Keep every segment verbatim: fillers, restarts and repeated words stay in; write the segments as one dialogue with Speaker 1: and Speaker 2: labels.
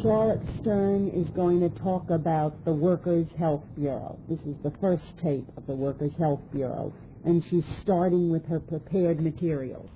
Speaker 1: Charlotte Stern is going to talk about the Workers' Health Bureau. This is the first tape of the Workers' Health Bureau, and she's starting with her prepared materials.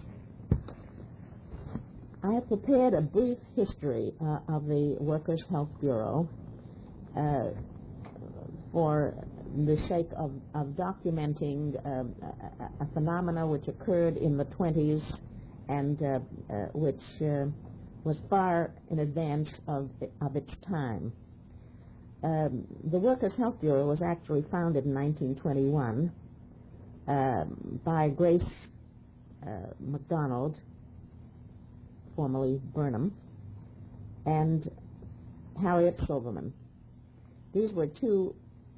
Speaker 1: I have prepared a brief history uh, of the Workers' Health Bureau uh, for the sake of, of documenting uh, a, a phenomena which occurred in the twenties and uh, uh, which uh, was far in advance of, of its time. Um, the Workers' Health Bureau was actually founded in nineteen twenty-one uh, by Grace uh, MacDonald, formerly Burnham, and Harriet Silverman. These were two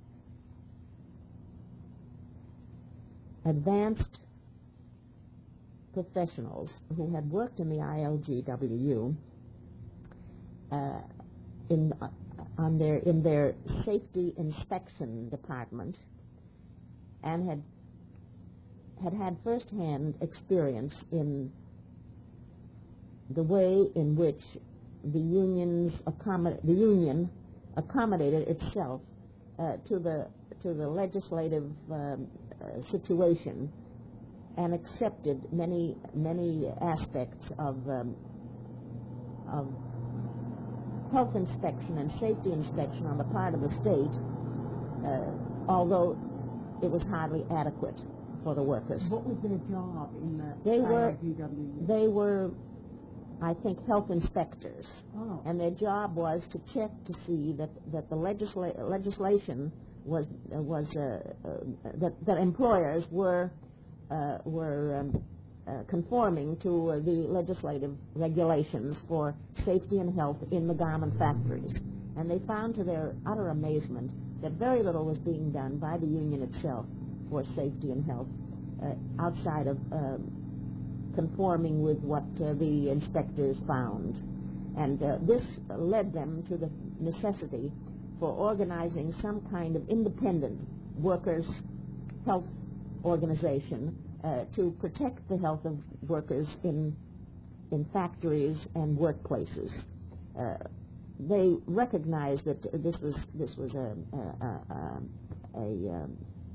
Speaker 1: advanced professionals who had worked in the I L G W U uh, in uh, on their in their safety inspection department, and had had had first-hand experience in the way in which the unions accommod- the union accommodated itself uh, to the to the legislative um, uh, situation, and accepted many many aspects of um, of health inspection and safety inspection on the part of the state, uh, although it was hardly adequate for the workers.
Speaker 2: What was their job in the
Speaker 1: they were
Speaker 2: I L G W U?
Speaker 1: They were, I think, health inspectors,
Speaker 2: oh.
Speaker 1: and their job was to check to see that that the legisla- legislation was uh, was uh, uh, that that employers were. Uh, were um, uh, conforming to uh, the legislative regulations for safety and health in the garment factories. And they found to their utter amazement that very little was being done by the union itself for safety and health uh, outside of um, conforming with what uh, the inspectors found. And uh, this led them to the necessity for organizing some kind of independent workers' health organization uh, to protect the health of workers in in factories and workplaces. Uh, they recognized that this was this was a a, a, a um,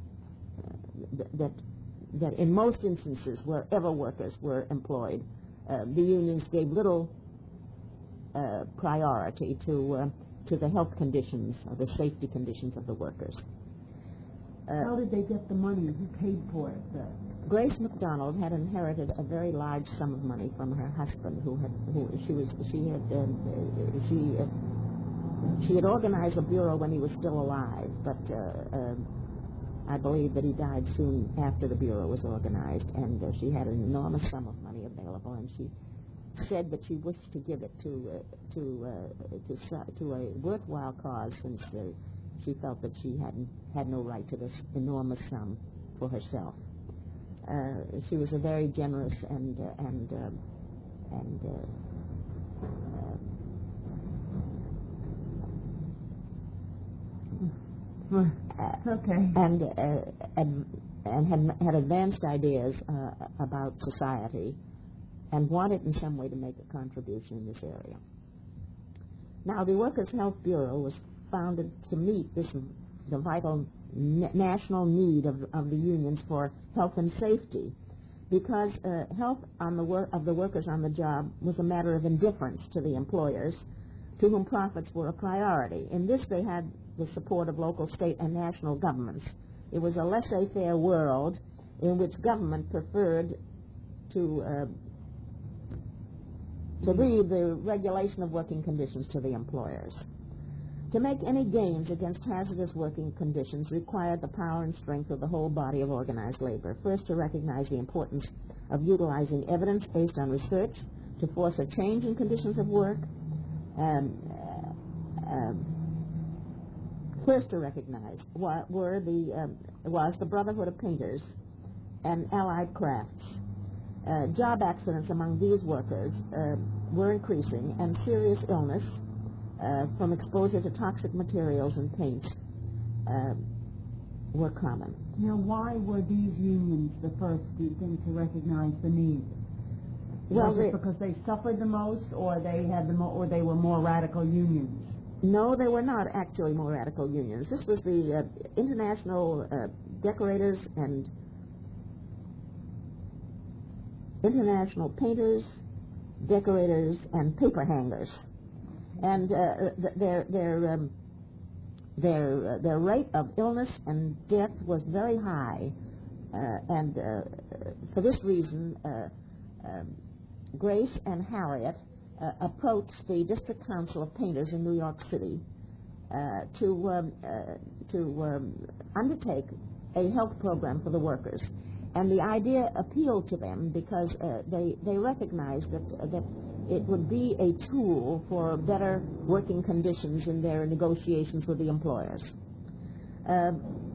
Speaker 1: uh, that that in most instances wherever workers were employed, uh, the unions gave little uh, priority to uh, to the health conditions or the safety conditions of the workers.
Speaker 2: Uh, How did they get the money? Who paid for it? Uh,
Speaker 1: Grace MacDonald had inherited a very large sum of money from her husband, who had who she was she had uh, she uh, she had organized the bureau when he was still alive, but uh, uh, I believe that he died soon after the bureau was organized, and uh, she had an enormous sum of money available, and she said that she wished to give it to uh, to uh, to to a worthwhile cause, since uh, she felt that she hadn't had no right to this enormous sum for herself. Uh, she was a very generous and uh, and um, and
Speaker 2: uh, uh, okay
Speaker 1: and uh, and, and had had advanced ideas uh, about society, and wanted in some way to make a contribution in this area. Now, the Workers' Health Bureau was founded to meet this the vital na- national need of, of the unions for health and safety, because uh, health on the wor- of the workers on the job was a matter of indifference to the employers, to whom profits were a priority. In this, they had the support of local, state, and national governments. It was a laissez-faire world in which government preferred to uh, to leave the regulation of working conditions to the employers. To make any gains against hazardous working conditions required the power and strength of the whole body of organized labor. First, to recognize the importance of utilizing evidence based on research to force a change in conditions of work. Um, uh, um, first to recognize what were the um, was the Brotherhood of Painters and Allied Crafts. Uh, job accidents among these workers uh, were increasing, and serious illness uh, from exposure to toxic materials and paints uh, were common.
Speaker 2: Now, why were these unions the first, do you think, to recognize the need?
Speaker 1: Well,
Speaker 2: Was it
Speaker 1: they-
Speaker 2: because they suffered the most, or they had the mo- or they were more radical unions?
Speaker 1: No, they were not actually more radical unions. This was the uh, International uh, Decorators and International Painters, Decorators, and Paper Hangers. And uh, th- their their um, their uh, their rate of illness and death was very high, uh, and uh, for this reason, uh, um, Grace and Harriet uh, approached the District Council of Painters in New York City uh, to um, uh, to um, undertake a health program for the workers. And the idea appealed to them because uh, they they recognized that uh, that it would be a tool for better working conditions in their negotiations with the employers. Uh,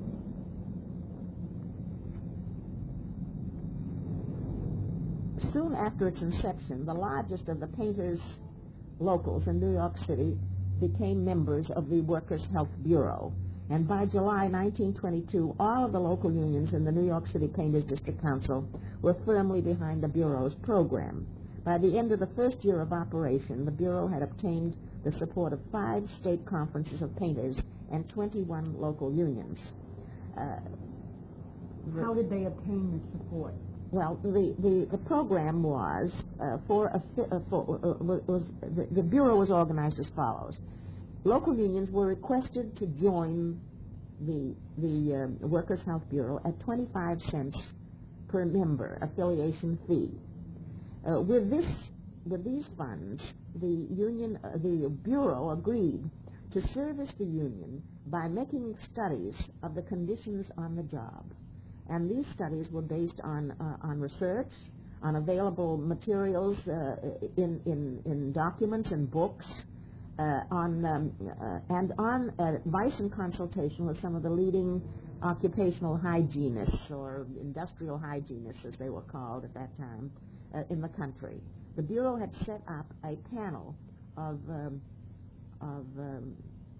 Speaker 1: soon after its inception, the largest of the painters' locals in New York City became members of the Workers' Health Bureau. And by July nineteen twenty-two, all of the local unions in the New York City Painters District Council were firmly behind the Bureau's program. By the end of the first year of operation, the Bureau had obtained the support of five state conferences of painters and twenty-one local unions. Uh,
Speaker 2: How did they obtain the support?
Speaker 1: Well, the, the, the program was uh, for, a, uh, for uh, was the, the Bureau was organized as follows. Local unions were requested to join the the uh, Workers' Health Bureau at twenty-five cents per member affiliation fee. Uh, with this, with these funds, the union, uh, the Bureau agreed to service the union by making studies of the conditions on the job, and these studies were based on uh, on research, on available materials uh, in in in documents and books, uh, on um, uh, and on advice and consultation with some of the leading occupational hygienists or industrial hygienists, as they were called at that time, uh, in the country. The Bureau had set up a panel of um, of um,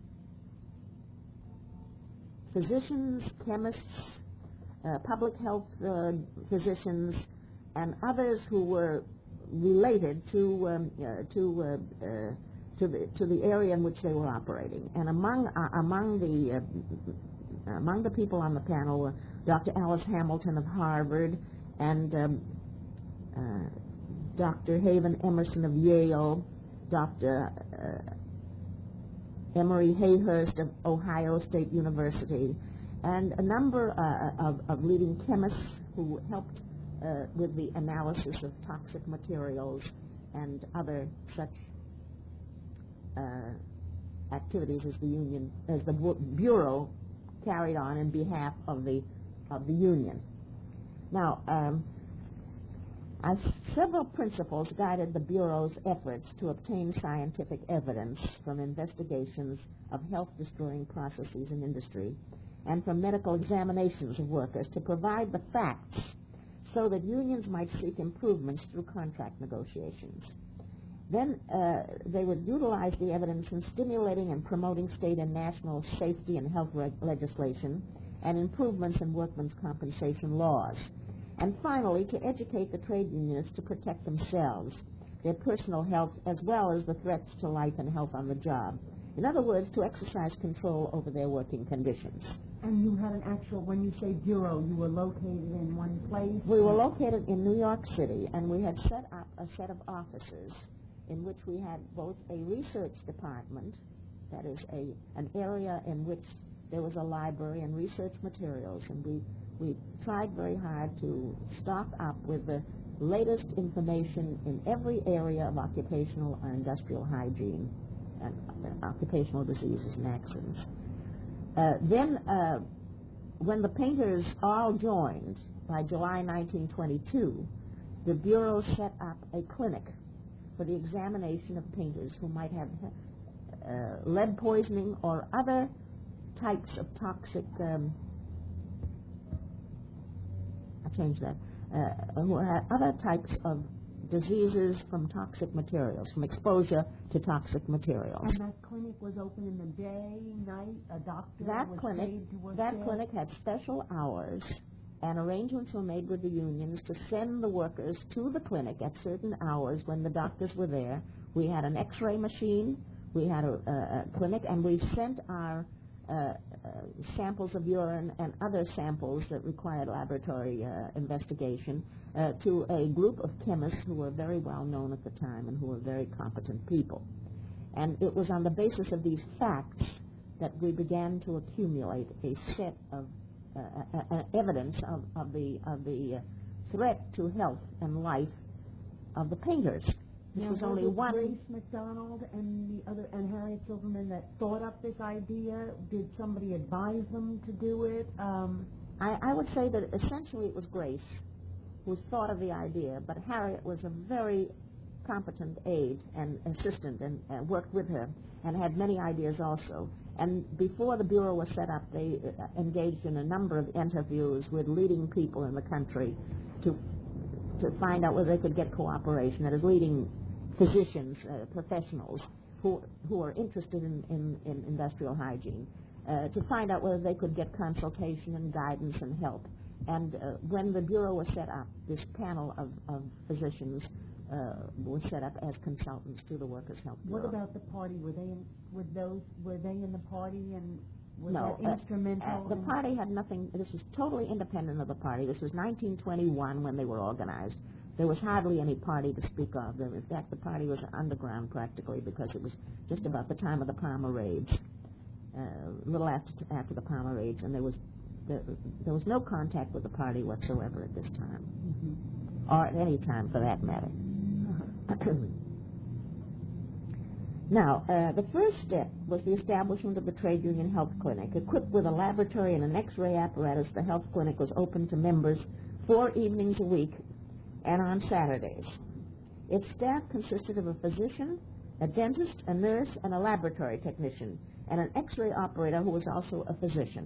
Speaker 1: physicians, chemists, uh, public health uh, physicians, and others who were related to um, uh, to uh, uh, to the to the area in which they were operating. And among uh, among the uh, among the people on the panel were Doctor Alice Hamilton of Harvard and um, uh, Doctor Haven Emerson of Yale, Doctor Uh, Emory Hayhurst of Ohio State University, and a number uh, of, of leading chemists who helped uh, with the analysis of toxic materials and other such uh, activities as the union, as the Bureau carried on in behalf of the of the union. Now, um, as several principles guided the Bureau's efforts to obtain scientific evidence from investigations of health-destroying processes in industry and from medical examinations of workers to provide the facts so that unions might seek improvements through contract negotiations. Then uh, they would utilize the evidence in stimulating and promoting state and national safety and health reg- legislation and improvements in workmen's compensation laws. And finally, to educate the trade unionists to protect themselves, their personal health, as well as the threats to life and health on the job. In other words, to exercise control over their working conditions.
Speaker 2: And you had an actual, when you say bureau, you were located in one place?
Speaker 1: We were located in New York City, and we had set up a set of offices in which we had both a research department, that is a an area in which there was a library and research materials, and we We tried very hard to stock up with the latest information in every area of occupational or industrial hygiene and uh, occupational diseases and accidents. Uh, then, uh, when the painters all joined by July nineteen twenty-two, the Bureau set up a clinic for the examination of painters who might have uh, lead poisoning or other types of toxic um, change that, uh, who had other types of diseases from toxic materials, from exposure to toxic materials.
Speaker 2: And that clinic was open in the day, night, a doctor
Speaker 1: That
Speaker 2: was
Speaker 1: clinic,
Speaker 2: paid to work
Speaker 1: that
Speaker 2: there?
Speaker 1: clinic had special hours and arrangements were made with the unions to send the workers to the clinic at certain hours when the doctors were there. We had an X-ray machine, we had a, a, a clinic, and we sent our uh, uh, samples of urine and other samples that required laboratory uh, investigation uh, to a group of chemists who were very well known at the time and who were very competent people. And it was on the basis of these facts that we began to accumulate a set of uh, uh, uh, evidence of, of the, of the uh, threat to health and life of the painters. This
Speaker 2: now,
Speaker 1: was only
Speaker 2: was
Speaker 1: one.
Speaker 2: Grace McDonald and the other and Harriet Silverman that thought up this idea. Did somebody advise them to do it? Um,
Speaker 1: I, I would say that essentially it was Grace who thought of the idea, but Harriet was a very competent aide and assistant and uh, worked with her and had many ideas also. And before the Bureau was set up, they uh, engaged in a number of interviews with leading people in the country to to find out whether they could get cooperation, that is, leading physicians, uh, professionals who who are interested in, in, in industrial hygiene, uh, to find out whether they could get consultation and guidance and help. And uh, when the Bureau was set up, this panel of, of physicians uh, was set up as consultants to the Workers' Health Bureau.
Speaker 2: what about the party? Were they in, were those were they in the party and was
Speaker 1: No,
Speaker 2: that
Speaker 1: uh,
Speaker 2: instrumental?
Speaker 1: uh, the
Speaker 2: in-
Speaker 1: party had nothing. This was totally independent of the party. This was nineteen twenty-one when they were organized. There was hardly any party to speak of. In fact, the party was underground practically because it was just about the time of the Palmer raids, uh, a little after after the Palmer raids, and there was there, there was no contact with the party whatsoever at this time,
Speaker 2: Mhm.
Speaker 1: or at any time for that matter. Now, uh, the first step was the establishment of the Trade Union Health Clinic. Equipped with a laboratory and an X-ray apparatus, the health clinic was open to members four evenings a week and on Saturdays. Its staff consisted of a physician, a dentist, a nurse, and a laboratory technician, and an X-ray operator who was also a physician.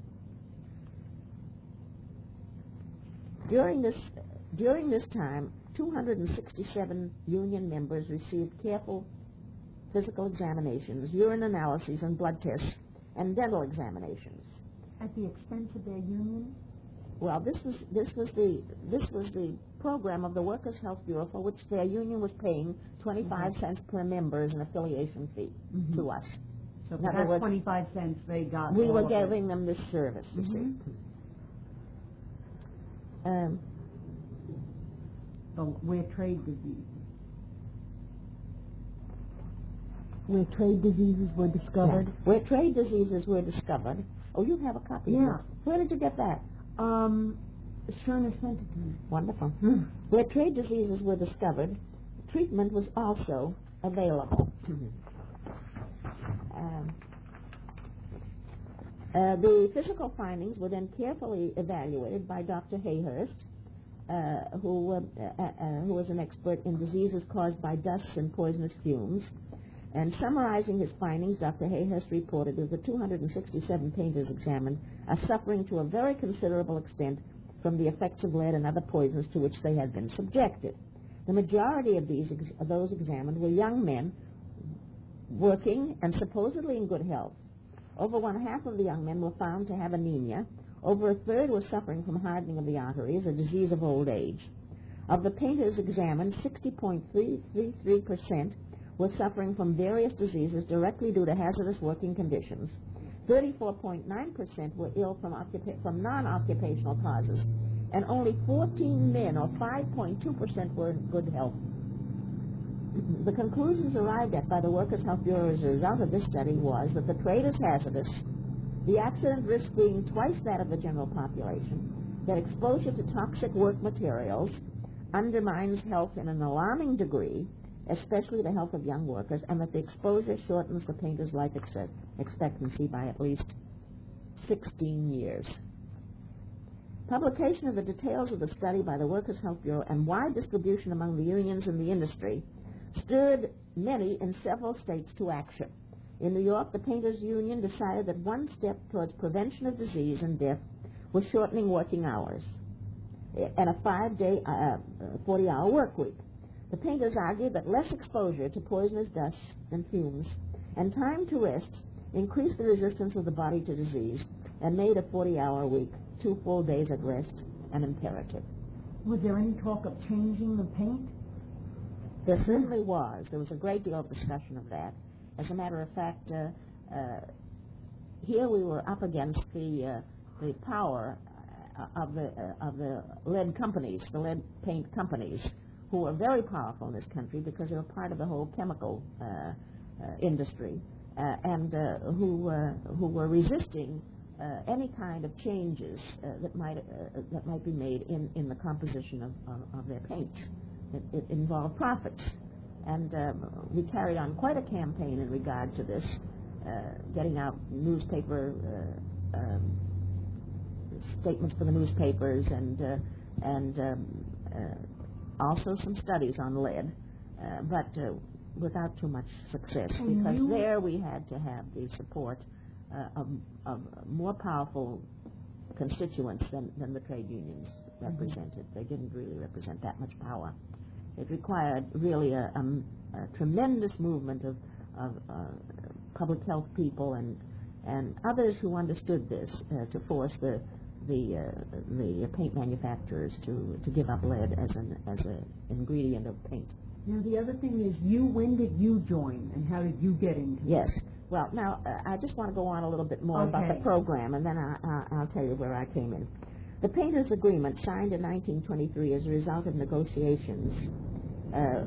Speaker 1: During this, during this time, two hundred sixty-seven union members received careful physical examinations, urine analyses, and blood tests, and dental examinations.
Speaker 2: At the expense of their union?
Speaker 1: Well, this was this was the this was the program of the Workers' Health Bureau, for which their union was paying twenty-five
Speaker 2: Mhm.
Speaker 1: cents per member as an affiliation fee
Speaker 2: Mhm.
Speaker 1: to us.
Speaker 2: So
Speaker 1: In
Speaker 2: for
Speaker 1: other
Speaker 2: that
Speaker 1: words,
Speaker 2: twenty-five cents they got
Speaker 1: we
Speaker 2: all
Speaker 1: were
Speaker 2: of it.
Speaker 1: giving them this service, you see.
Speaker 2: Mhm.
Speaker 1: Um,
Speaker 2: So where trade disease?
Speaker 3: Where trade diseases were discovered.
Speaker 1: where trade diseases were discovered. Oh, you have a copy
Speaker 2: Yeah.
Speaker 1: of this. Where did you get that?
Speaker 2: Um, Sherna sent it to me.
Speaker 1: Wonderful. Where trade diseases were discovered, treatment was also available. um, uh, the physical findings were then carefully evaluated by Doctor Hayhurst, uh, who, uh, uh, uh, who was an expert in diseases caused by dust and poisonous fumes. And summarizing his findings, Doctor Hayhurst reported that the two hundred sixty-seven painters examined are suffering to a very considerable extent from the effects of lead and other poisons to which they had been subjected. The majority of these ex- of those examined were young men working and supposedly in good health. Over one half of the young men were found to have anemia. Over a third were suffering from hardening of the arteries, a disease of old age. Of the painters examined, sixty point three three three percent were suffering from various diseases directly due to hazardous working conditions. thirty-four point nine percent were ill from, occupa- from non-occupational causes, and only fourteen men, or five point two percent, were in good health. The conclusions arrived at by the Workers' Health Bureau as a result of this study was that the trade is hazardous, the accident risk being twice that of the general population, that exposure to toxic work materials undermines health in an alarming degree, especially the health of young workers, and that the exposure shortens the painter's life ex- expectancy by at least sixteen years. Publication of the details of the study by the Workers' Health Bureau and wide distribution among the unions and the industry stirred many in several states to action. In New York, the Painters Union decided that one step towards prevention of disease and death was shortening working hours and a five-day, uh, forty-hour work week. The painters argued that less exposure to poisonous dust and fumes and time to rest increased the resistance of the body to disease and made a forty-hour week two full days at rest an imperative.
Speaker 2: Was there any talk of changing the paint?
Speaker 1: There certainly was. There was a great deal of discussion of that. As a matter of fact, uh, uh, here we were up against the uh, the power uh, of the uh, of the lead companies, the lead paint companies, who were very powerful in this country because they were part of the whole chemical uh, uh, industry, uh, and uh, who uh, who were resisting uh, any kind of changes uh, that might uh, that might be made in, in the composition of, of, of their paints. It, it involved profits, and um, we carried on quite a campaign in regard to this, uh, getting out newspaper uh, um, statements for the newspapers, and uh, and um, uh, also some studies on lead, uh, but uh, without too much success,
Speaker 2: And
Speaker 1: because
Speaker 2: you-
Speaker 1: there we had to have the support uh, of, of more powerful constituents than, than the trade unions represented. They didn't really represent that much power. It required really a, um, a tremendous movement of, of uh, public health people and and others who understood this uh, to force the the uh, the paint manufacturers to, to give up lead as an as an ingredient of paint.
Speaker 2: Now, the other thing is, you, when did you join, and how did you get into
Speaker 1: Yes. Well, now uh, I just want to go on a little bit more about the
Speaker 2: Okay.
Speaker 1: program, and then I, I, I'll tell you where I came in. The Painters Agreement, signed in nineteen twenty-three as a result of negotiations uh,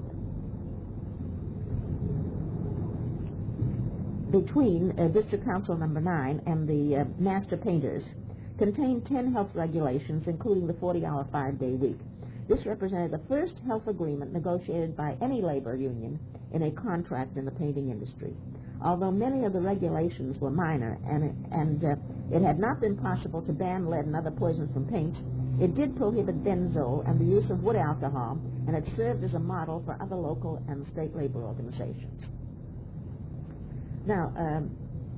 Speaker 1: between uh, District Council Number nine and the uh, Master Painters, contained ten health regulations, including the forty-hour five-day week. This represented the first health agreement negotiated by any labor union in a contract in the painting industry. Although many of the regulations were minor and, and uh, it had not been possible to ban lead and other poisons from paints, it did prohibit benzol and the use of wood alcohol, and it served as a model for other local and state labor organizations. Now, um,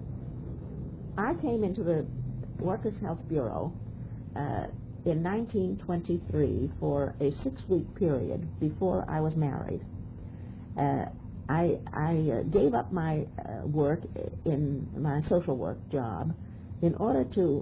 Speaker 1: I came into the Workers' Health Bureau uh, in nineteen twenty-three for a six-week period before I was married. Uh, I, I uh, gave up my uh, work in my social work job in order to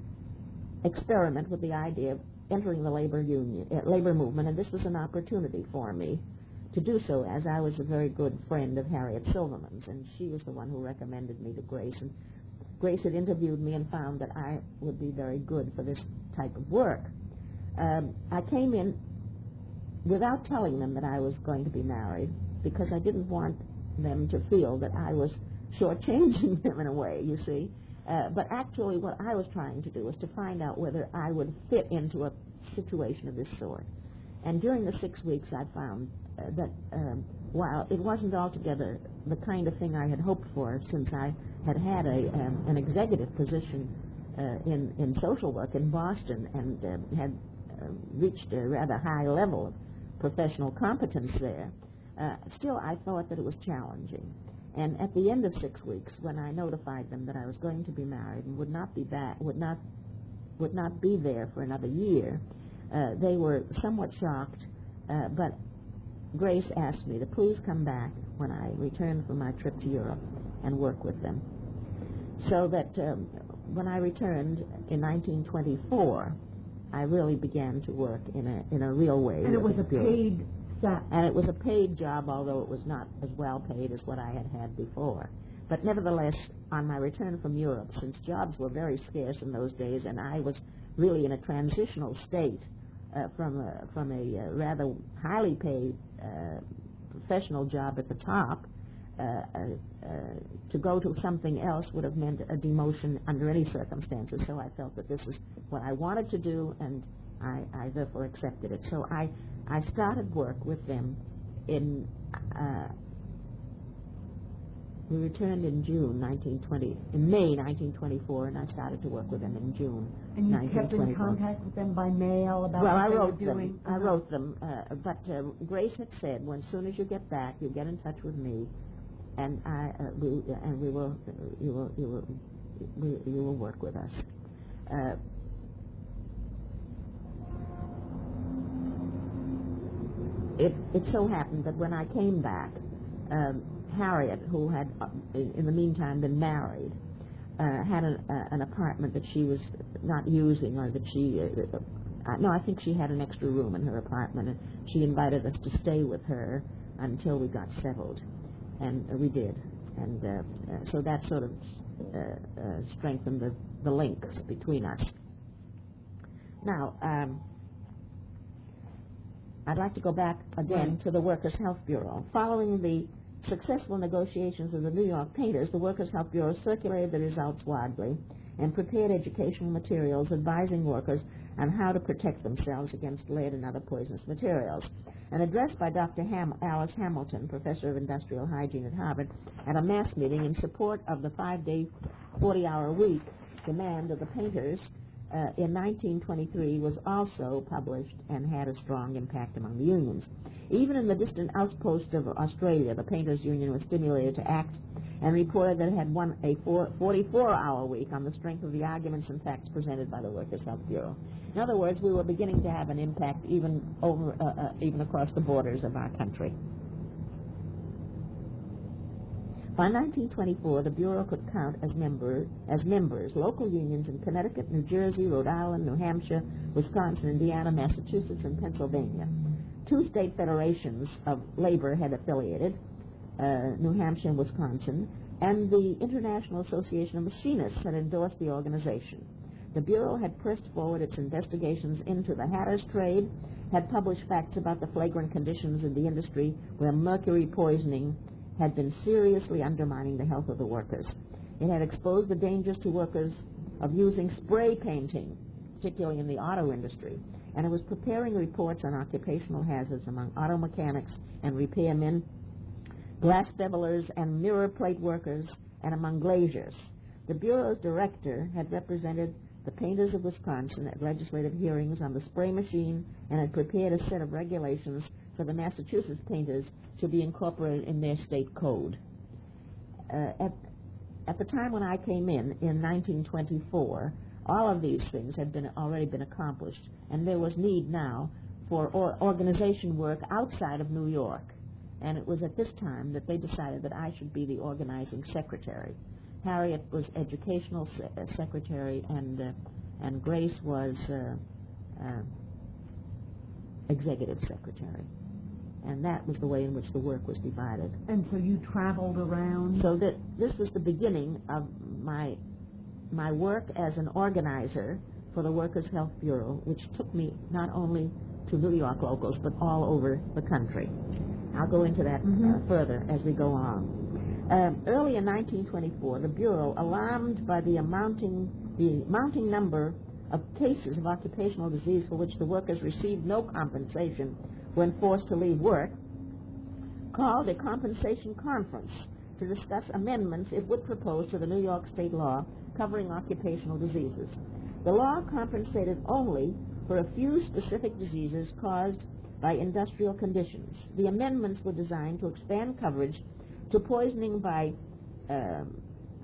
Speaker 1: experiment with the idea of entering the labor union, uh, labor movement, and this was an opportunity for me to do so, as I was a very good friend of Harriet Silverman's, and she was the one who recommended me to Grace. And Grace had interviewed me and found that I would be very good for this type of work. Um, I came in without telling them that I was going to be married, because I didn't want them to feel that I was shortchanging them in a way, you see. Uh, but actually what I was trying to do was to find out whether I would fit into a situation of this sort. And during the six weeks I found uh, that um, while it wasn't altogether the kind of thing I had hoped for, since I had had a, um, an executive position uh, in, in social work in Boston and uh, had uh, reached a rather high level of professional competence there, Uh, still, I thought that it was challenging. And at the end of six weeks, when I notified them that I was going to be married and would not be back, would not, would not be there for another year, uh, they were somewhat shocked. Uh, but Grace asked me to please come back when I returned from my trip to Europe and work with them. So that um, when I returned in nineteen twenty-four, I really began to work in a in a real way.
Speaker 2: And it was a paid That.
Speaker 1: And it was a paid job, although it was not as well paid as what I had had before. But nevertheless, on my return from Europe, since jobs were very scarce in those days, and I was really in a transitional state uh, from a, from a uh, rather highly paid uh, professional job at the top, uh, uh, uh, to go to something else would have meant a demotion under any circumstances. So I felt that this is what I wanted to do, and I, I therefore accepted it. So I I started work with them in, uh, we returned in June nineteen twenty, in May nineteen twenty-four, and I started to work with them in June
Speaker 2: And you
Speaker 1: nineteen
Speaker 2: kept in
Speaker 1: twenty-four.
Speaker 2: contact with them by mail about
Speaker 1: Well,
Speaker 2: what
Speaker 1: I
Speaker 2: they
Speaker 1: wrote
Speaker 2: were
Speaker 1: them.
Speaker 2: doing?
Speaker 1: I wrote them, uh, but uh, Grace had said, when soon as you get back, you get in touch with me, and I uh, we and we will uh, you will you will we, you will work with us. Uh, It, it so happened that when I came back, um, Harriet, who had uh, in, in the meantime been married, uh, had an, uh, an apartment that she was not using, or that she, uh, uh, no, I think she had an extra room in her apartment, and she invited us to stay with her until we got settled, and uh, we did. And uh, uh, so that sort of uh, uh, strengthened the, the links between us. Now, um, I'd like to go back again
Speaker 2: Right.
Speaker 1: to the Workers' Health Bureau. Following the successful negotiations of the New York painters, the Workers' Health Bureau circulated the results widely and prepared educational materials advising workers on how to protect themselves against lead and other poisonous materials. An address by Doctor Ham- Alice Hamilton, professor of industrial hygiene at Harvard, at a mass meeting in support of the five-day, forty-hour week demand of the painters uh, in nineteen twenty-three was also published and had a strong impact among the unions. Even in the distant outpost of Australia, the Painters Union was stimulated to act and reported that it had won a forty-four hour week on the strength of the arguments and facts presented by the Workers' Health Bureau. In other words, we were beginning to have an impact even over, uh, uh, even across the borders of our country. By nineteen twenty-four, the Bureau could count as, member, as members local unions in Connecticut, New Jersey, Rhode Island, New Hampshire, Wisconsin, Indiana, Massachusetts, and Pennsylvania. Two state federations of labor had affiliated, uh, New Hampshire and Wisconsin, and the International Association of Machinists had endorsed the organization. The Bureau had pressed forward its investigations into the hatter's trade, had published facts about the flagrant conditions in the industry where mercury poisoning had been seriously undermining the health of the workers. It had exposed the dangers to workers of using spray painting, particularly in the auto industry, and it was preparing reports on occupational hazards among auto mechanics and repairmen, glass bevelers and mirror plate workers, and among glaziers. The Bureau's director had represented the painters of Wisconsin at legislative hearings on the spray machine and had prepared a set of regulations for the Massachusetts painters to be incorporated in their state code. Uh, at, at the time when I came in, in nineteen twenty-four, all of these things had been already been accomplished, and there was need now for or organization work outside of New York. And it was at this time that they decided that I should be the organizing secretary. Harriet was educational se- uh, secretary, and uh, and Grace was uh, uh, executive secretary. And that was the way in which the work was divided.
Speaker 2: And so you traveled around?
Speaker 1: So that this was the beginning of my my work as an organizer for the Workers' Health Bureau, which took me not only to New York locals, but all over the country. I'll go into that
Speaker 2: Mm-hmm.
Speaker 1: uh, further as we go on. Um, early in nineteen twenty-four, the Bureau, alarmed by the amounting, the mounting number of cases of occupational disease for which the workers received no compensation when forced to leave work, called a compensation conference to discuss amendments it would propose to the New York state law covering occupational diseases. The law compensated only for a few specific diseases caused by industrial conditions. The amendments were designed to expand coverage to poisoning by um,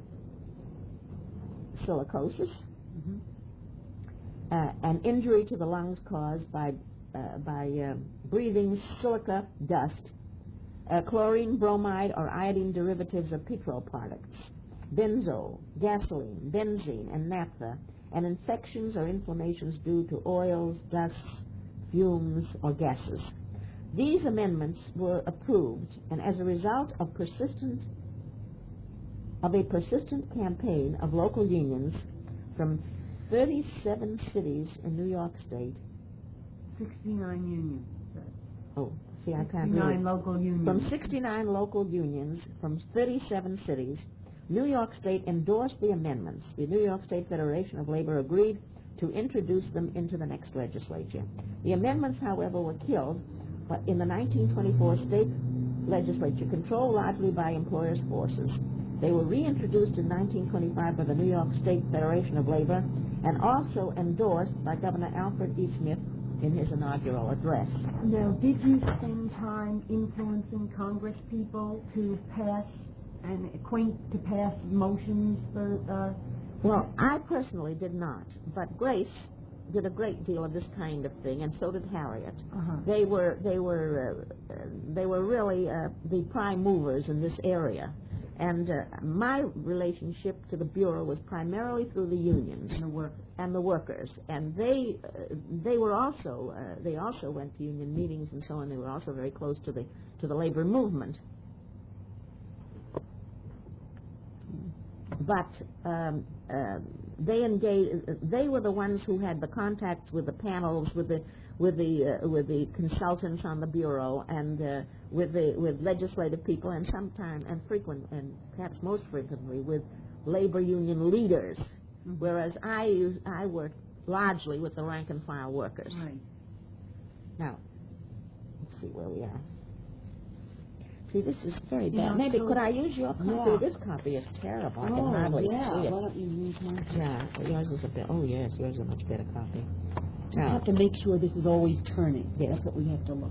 Speaker 1: silicosis,
Speaker 2: Mm-hmm.
Speaker 1: uh, an injury to the lungs caused by uh, by uh, breathing silica dust, uh, chlorine, bromide, or iodine derivatives of petrol products, benzo, gasoline, benzene, and naphtha, and infections or inflammations due to oils, dusts, fumes, or gases. These amendments were approved, and as a result of persistent of a persistent campaign of local unions from thirty-seven cities in New York State.
Speaker 2: sixty-nine unions.
Speaker 1: Oh, see, I can't
Speaker 2: sixty-nine
Speaker 1: read.
Speaker 2: local unions.
Speaker 1: From sixty-nine local unions from thirty-seven cities, New York State endorsed the amendments. The New York State Federation of Labor agreed to introduce them into the next legislature. The amendments, however, were killed but in the nineteen twenty-four state legislature, controlled largely by employers' forces. They were reintroduced in nineteen twenty-five by the New York State Federation of Labor and also endorsed by Governor Alfred E. Smith in his inaugural address.
Speaker 2: Now, did you spend time influencing Congress people to pass and acquaint to pass motions for? Uh,
Speaker 1: Well, I personally did not, but Grace did a great deal of this kind of thing, and so did Harriet.
Speaker 2: uh-huh.
Speaker 1: They were they were uh, uh, they were really uh, the prime movers in this area, And uh, my relationship to the Bureau was primarily through the unions
Speaker 2: And the work.
Speaker 1: and the workers, and they uh, they were also uh, they also went to union meetings and so on. They were also very close to the to the labor movement. But um, uh, they engaged. They were the ones who had the contacts with the panels, with the with the uh, with the consultants on the Bureau, and uh, with the with legislative people, and sometimes and frequent and perhaps most frequently with labor union leaders. Mm-hmm. Whereas I use, I worked largely with the rank and file workers.
Speaker 2: Right.
Speaker 1: Now, let's see where we are. See, this is very bad.
Speaker 2: Yeah,
Speaker 1: Maybe
Speaker 2: so
Speaker 1: could I use your copy?
Speaker 2: yeah.
Speaker 1: This copy is terrible. I can
Speaker 2: Oh,
Speaker 1: hardly
Speaker 2: yeah.
Speaker 1: see it.
Speaker 2: Why don't you use mine?
Speaker 1: Yeah, well, yours is a bit. Oh, yes, yours is a much better copy.
Speaker 3: We
Speaker 1: Now,
Speaker 3: have to make sure this is always turning.
Speaker 1: Yes.
Speaker 3: That's what we have to look.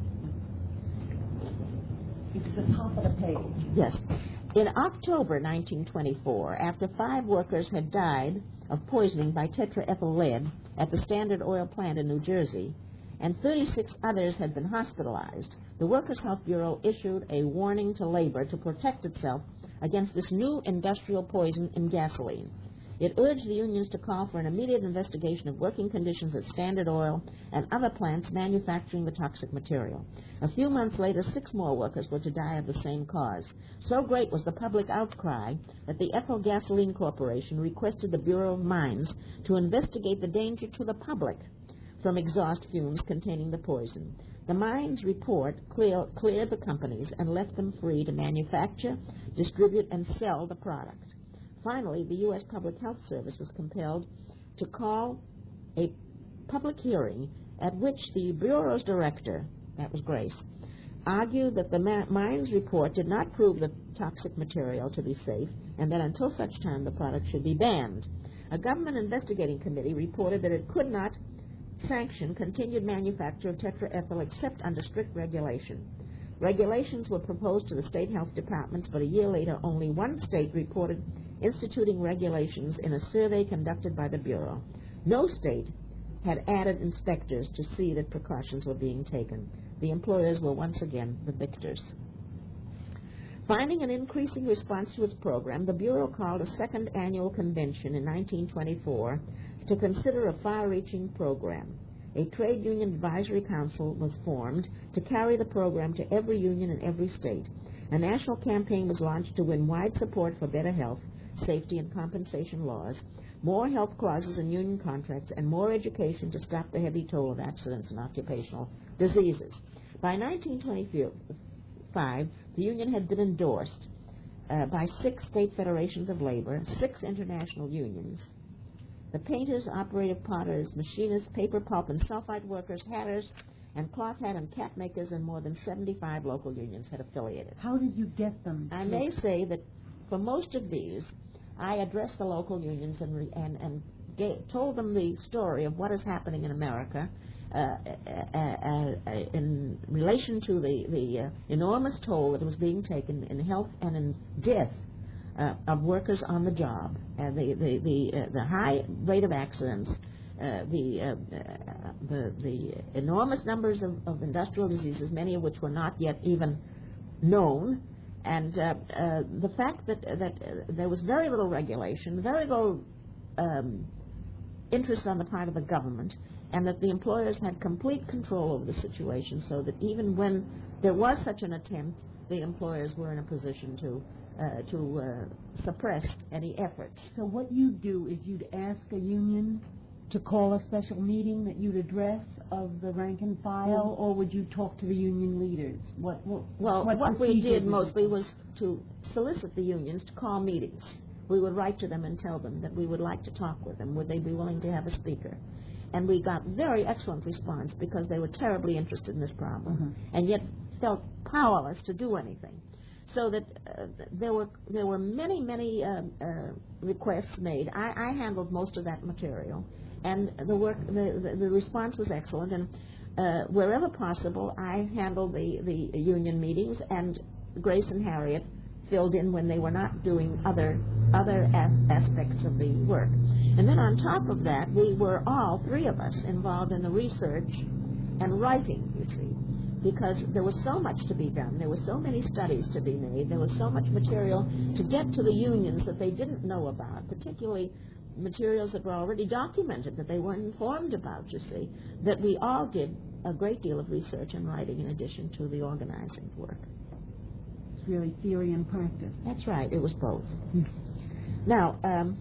Speaker 3: It's the top of the page.
Speaker 1: yes. In October nineteen twenty-four, after five workers had died of poisoning by tetraethyl lead at the Standard Oil plant in New Jersey, and thirty-six others had been hospitalized, the Workers' Health Bureau issued a warning to labor to protect itself against this new industrial poison in gasoline. It urged the unions to call for an immediate investigation of working conditions at Standard Oil and other plants manufacturing the toxic material. A few months later, six more workers were to die of the same cause. So great was the public outcry that the Ethyl Gasoline Corporation requested the Bureau of Mines to investigate the danger to the public from exhaust fumes containing the poison. The mines report clear, cleared the companies and left them free to manufacture, distribute, and sell the product. Finally, the U S Public Health Service was compelled to call a public hearing at which the Bureau's director, that was Grace, argued that the ma- mines report did not prove the toxic material to be safe and that until such time the product should be banned. A government investigating committee reported that it could not sanction continued manufacture of tetraethyl except under strict regulation. Regulations were proposed to the state health departments, but a year later only one state reported instituting regulations in a survey conducted by the Bureau. No state had added inspectors to see that precautions were being taken. The employers were once again the victors. Finding an increasing response to its program, the Bureau called a second annual convention in nineteen twenty-four to consider a far-reaching program. A trade union advisory council was formed to carry the program to every union in every state. A national campaign was launched to win wide support for better health, safety, and compensation laws, more health clauses in union contracts, and more education to stop the heavy toll of accidents and occupational diseases. By nineteen twenty-five, the union had been endorsed uh, by six state federations of labor, six international unions. The painters, operative potters, machinists, paper pulp and sulfite workers, hatters, and cloth hat and cap makers, and more than seventy-five local unions had affiliated.
Speaker 3: How did you get them?
Speaker 1: I may say that for most of these, I addressed the local unions and, re- and, and gave, told them the story of what is happening in America uh, uh, uh, uh, in relation to the, the uh, enormous toll that was being taken in health and in death uh, of workers on the job, and the, the, the, uh, the high rate of accidents, uh, the, uh, uh, the, the enormous numbers of, of industrial diseases, many of which were not yet even known, and uh, uh, the fact that that uh, there was very little regulation, very little um, interest on the part of the government, and that the employers had complete control over the situation, so that even when there was such an attempt, the employers were in a position to uh, to uh, suppress any efforts.
Speaker 3: So what you'd do is you'd ask a union to call a special meeting that you'd address of the rank and file, or would you talk to the union leaders? What, what
Speaker 1: Well,
Speaker 3: what,
Speaker 1: what we
Speaker 3: procedure
Speaker 1: did
Speaker 3: you
Speaker 1: mostly
Speaker 3: do?
Speaker 1: was to solicit the unions to call meetings. We would write to them and tell them that we would like to talk with them. Would they be willing to have a speaker? And we got very excellent response because they were terribly interested in this problem,
Speaker 3: Mm-hmm.
Speaker 1: and yet felt powerless to do anything. So that uh, there were there were many many uh, uh, requests made. I, I handled most of that material, and the work the the, the response was excellent. And uh, wherever possible, I handled the the union meetings, and Grace and Harriet filled in when they were not doing other other a- aspects of the work. And then on top of that, we were all three of us involved in the research and writing. You see, because there was so much to be done. There were so many studies to be made. There was so much material to get to the unions that they didn't know about, particularly materials that were already documented, that they weren't informed about, you see, that we all did a great deal of research and writing in addition to the organizing work.
Speaker 3: It's really theory and practice.
Speaker 1: That's right. It was both. Now, um,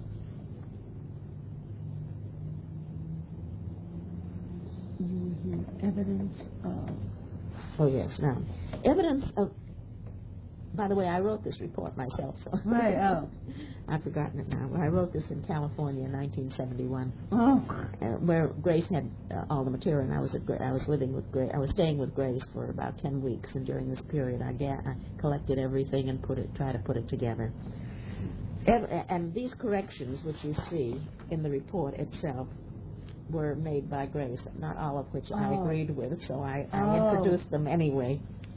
Speaker 3: you have evidence of...
Speaker 1: Oh, yes. Now, evidence of... By the way, I wrote this report myself, so...
Speaker 3: Right, oh.
Speaker 1: I've forgotten it now. I wrote this in California in nineteen seventy-one.
Speaker 3: Oh.
Speaker 1: Uh, where Grace had uh, all the material, and I was at Gra- I was living with Grace. I was staying with Grace for about ten weeks, and during this period, I, ga- I collected everything and put it, tried to put it together. And, and these corrections, which you see in the report itself, were made by Grace, not all of which
Speaker 3: oh.
Speaker 1: I agreed with, so I, I
Speaker 3: oh.
Speaker 1: introduced them anyway.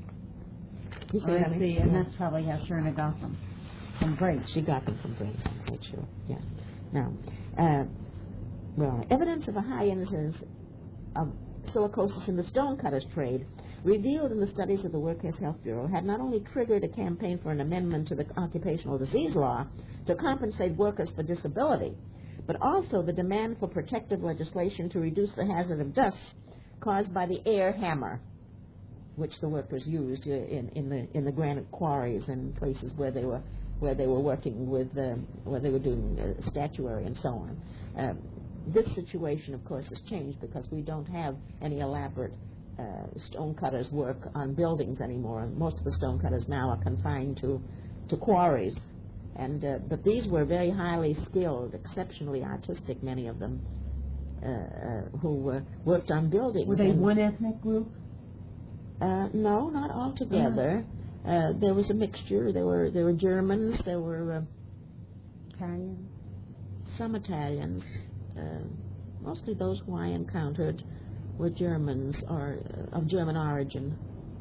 Speaker 1: You see
Speaker 3: I
Speaker 1: what I mean?
Speaker 3: see, and
Speaker 1: Yeah.
Speaker 3: that's probably how Sherna got them. From Grace.
Speaker 1: She got them from Grace, I'm quite sure. Yeah. Now, uh, well, evidence of a high incidence of silicosis in the stonecutters trade, revealed in the studies of the Workers' Health Bureau, had not only triggered a campaign for an amendment to the occupational disease law to compensate workers for disability, but also the demand for protective legislation to reduce the hazard of dust caused by the air hammer, which the workers used in, in the in the granite quarries and places where they were where they were working with um, where they were doing uh, statuary and so on. Uh, this situation, of course, has changed because we don't have any elaborate uh, stonecutters work on buildings anymore. Most of the stonecutters now are confined to to quarries, and uh, but these were very highly skilled, exceptionally artistic, many of them, uh, uh, who uh, worked on buildings.
Speaker 3: Were they
Speaker 1: and,
Speaker 3: one ethnic group?
Speaker 1: Uh, no, not altogether. Uh, uh, there was a mixture. There were there were Germans. There were uh,
Speaker 3: Italian?
Speaker 1: some Italians. Uh, mostly those who I encountered were Germans or uh, of German origin,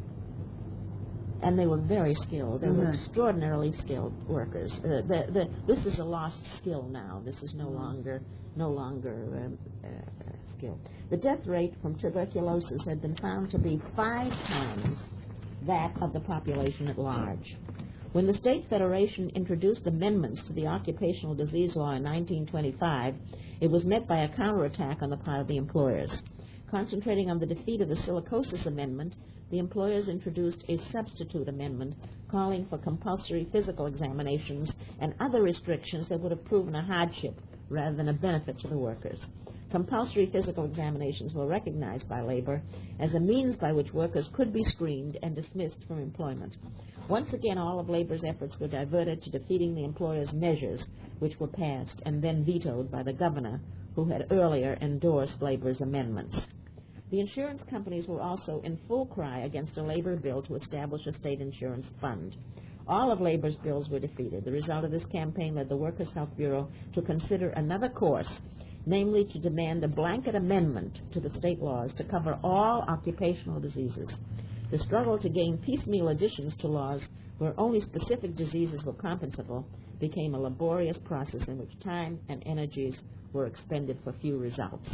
Speaker 1: and they were very skilled. They
Speaker 3: Mm-hmm.
Speaker 1: were extraordinarily skilled workers. Uh, the, the, this is a lost skill now. This is no longer no longer um, uh, skill. The death rate from tuberculosis had been found to be five times that of the population at large. When the State Federation introduced amendments to the occupational disease law in nineteen twenty-five, it was met by a counterattack on the part of the employers. Concentrating on the defeat of the silicosis amendment, the employers introduced a substitute amendment calling for compulsory physical examinations and other restrictions that would have proven a hardship rather than a benefit to the workers. Compulsory physical examinations were recognized by labor as a means by which workers could be screened and dismissed from employment. Once again, all of labor's efforts were diverted to defeating the employers' measures, which were passed and then vetoed by the governor, who had earlier endorsed labor's amendments. The insurance companies were also in full cry against a labor bill to establish a state insurance fund. All of labor's bills were defeated. The result of this campaign led the Workers' Health Bureau to consider another course, namely to demand a blanket amendment to the state laws to cover all occupational diseases. The struggle to gain piecemeal additions to laws where only specific diseases were compensable became a laborious process in which time and energies were expended for few results.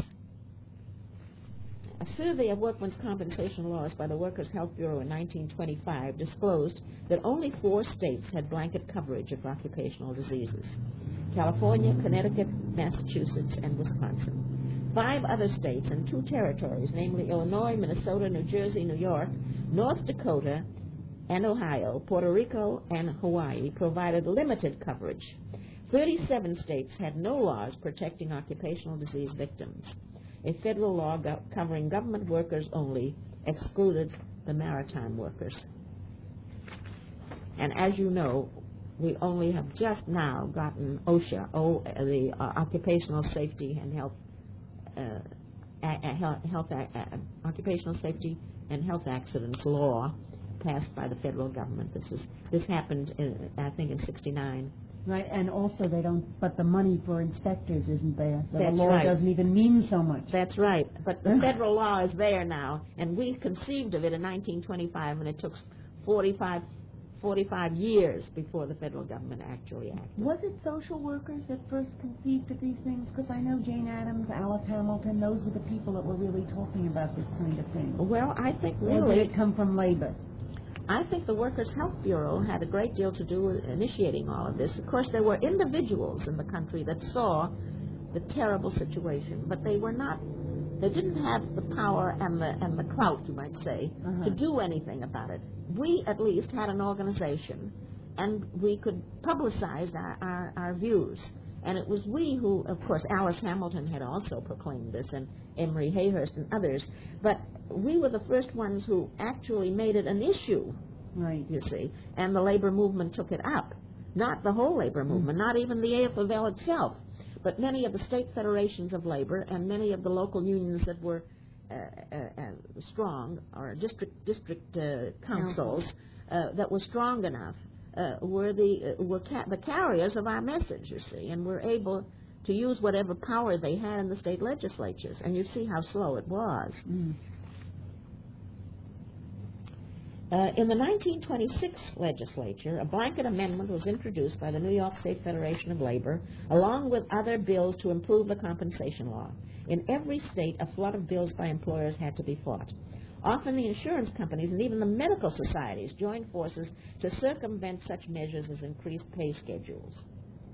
Speaker 1: A survey of workmen's compensation laws by the Workers' Health Bureau in nineteen twenty-five disclosed that only four states had blanket coverage of occupational diseases: California, Connecticut, Massachusetts, and Wisconsin. Five other states and two territories, namely Illinois, Minnesota, New Jersey, New York, North Dakota, and Ohio, Puerto Rico, and Hawaii, provided limited coverage. thirty-seven states had no laws protecting occupational disease victims. A federal law go- covering government workers only excluded the maritime workers. And as you know, we only have just now gotten OSHA, o, the uh, Occupational Safety and Health, uh, a, a health, health a, a, Occupational Safety and Health Accidents law, passed by the federal government. This is this happened, in, I think, in sixty-nine.
Speaker 3: Right, and also they don't, but the money for inspectors isn't there, so
Speaker 1: That's
Speaker 3: the law
Speaker 1: right.
Speaker 3: doesn't even mean so much.
Speaker 1: That's right. But the federal law is there now, and we conceived of it in nineteen twenty-five, and it took forty-five, forty-five years before the federal government actually acted.
Speaker 3: Was it social workers that first conceived of these things? Because I know Jane Addams, Alice Hamilton, those were the people that were really talking about this kind of thing.
Speaker 1: Well, I think
Speaker 3: Or
Speaker 1: really...
Speaker 3: did it come from labor?
Speaker 1: I think the Workers' Health Bureau had a great deal to do with initiating all of this. Of course, there were individuals in the country that saw the terrible situation, but they were not, they didn't have the power and the, and the clout, you might say,
Speaker 3: Uh-huh.
Speaker 1: to do anything about it. We, at least, had an organization, and we could publicize our, our, our views. And it was we who, of course, Alice Hamilton had also proclaimed this, and Emory Hayhurst and others, but we were the first ones who actually made it an issue,
Speaker 3: Right.
Speaker 1: you see, and the labor movement took it up. Not the whole labor movement, not even the A F L L itself, but many of the state federations of labor and many of the local unions that were uh, uh, uh, strong, or district district uh, councils uh, that were strong enough, uh, were the uh, were ca- the carriers of our message, you see, and were able to use whatever power they had in the state legislatures. And you see how slow it was.
Speaker 3: Mm.
Speaker 1: Uh, in the nineteen twenty-six legislature, a blanket amendment was introduced by the New York State Federation of Labor, along with other bills to improve the compensation law. In every state, a flood of bills by employers had to be fought. Often the insurance companies and even the medical societies joined forces to circumvent such measures as increased pay schedules.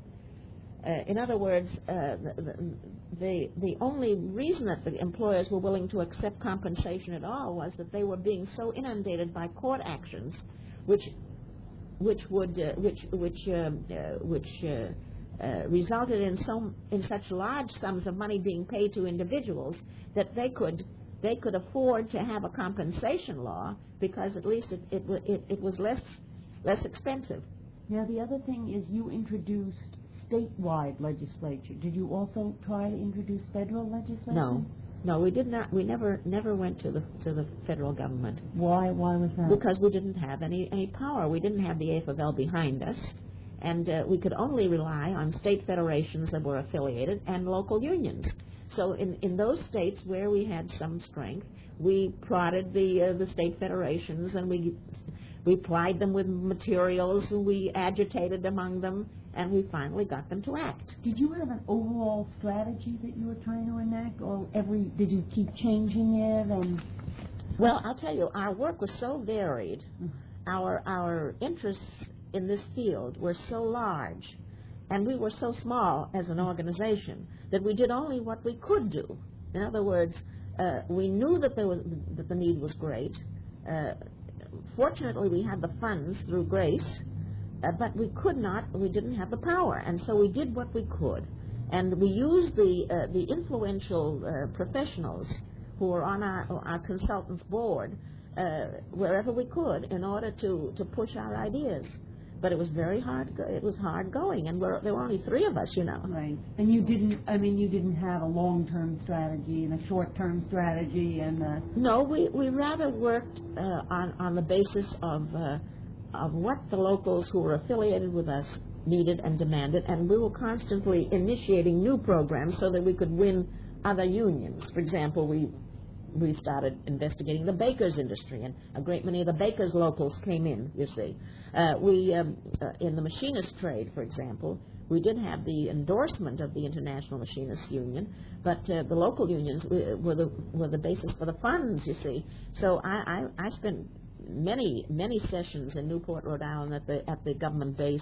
Speaker 1: Uh, in other words, uh, the, the, the only reason that the employers were willing to accept compensation at all was that they were being so inundated by court actions, which, which would, uh, which, which, um, uh, which uh, uh, resulted in so in such large sums of money being paid to individuals that they could they could afford to have a compensation law because at least it it, it, it was less less expensive.
Speaker 3: Now, the other thing is you introduced statewide legislature. Did you also try to introduce federal legislation?
Speaker 1: No, no, we did not. We never, never went to the to the federal government.
Speaker 3: Why? Why was that?
Speaker 1: Because we didn't have any any power. We didn't have the A F L behind us, and uh, we could only rely on state federations that were affiliated and local unions. So, in in those states where we had some strength, we prodded the uh, the state federations, and we we plied them with materials, and we agitated among them. And we finally got them to act.
Speaker 3: Did you have an overall strategy that you were trying to enact, or every did you keep changing it? And
Speaker 1: well, I'll tell you, our work was so varied. Our our interests in this field were so large, and we were so small as an organization that we did only what we could do. In other words, uh, we knew that there was that the need was great. Uh, fortunately, we had the funds through GRACE. Uh, but we could not, we didn't have the power, and so we did what we could. And we used the uh, the influential uh, professionals who were on our, our consultants board uh, wherever we could in order to, to push our ideas. But it was very hard, go- it was hard going, and we're, there were only three of us, you know.
Speaker 3: right, and you didn't. I mean, you didn't have a long-term strategy and a short-term strategy, and uh,
Speaker 1: No, we, we rather worked uh, on, on the basis of uh, of what the locals who were affiliated with us needed and demanded, and we were constantly initiating new programs so that we could win other unions. For example, we we started investigating the baker's industry, and a great many of the baker's locals came in, you see. Uh, we, um, uh, in the machinist trade, for example, we did have the endorsement of the International Machinists Union, but uh, the local unions uh, were the were the basis for the funds, you see. So I, I, I spent many, many sessions in Newport, Rhode Island at the at the government base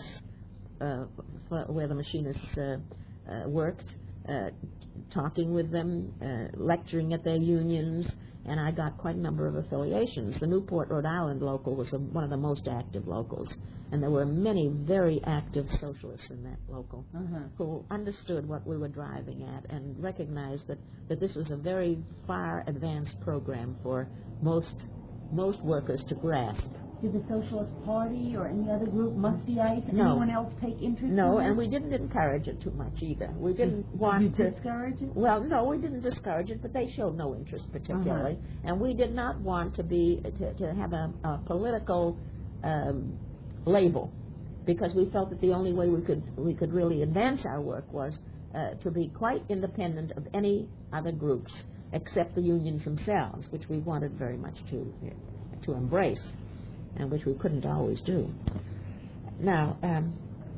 Speaker 1: uh, for, where the machinists uh, uh, worked, uh, talking with them, uh, lecturing at their unions, and I got quite a number of affiliations. The Newport, Rhode Island local was a, one of the most active locals, and there were many very active socialists in that local
Speaker 3: uh-huh.
Speaker 1: who understood what we were driving at and recognized that, that this was a very far advanced program for most most workers to grasp.
Speaker 3: Did the Socialist Party or any other group, Musty Ice,
Speaker 1: No.
Speaker 3: anyone else take interest
Speaker 1: No,
Speaker 3: in
Speaker 1: and
Speaker 3: it?
Speaker 1: we didn't encourage it too much either. We didn't
Speaker 3: Did
Speaker 1: want
Speaker 3: you
Speaker 1: to...
Speaker 3: discourage it?
Speaker 1: Well, no, we didn't discourage it, but they showed no interest particularly.
Speaker 3: Uh-huh.
Speaker 1: And we did not want to be to, to have a, a political um, label, because we felt that the only way we could we could really advance our work was uh, to be quite independent of any other groups except the unions themselves, which we wanted very much to to embrace. and which we couldn't always do. Now, um,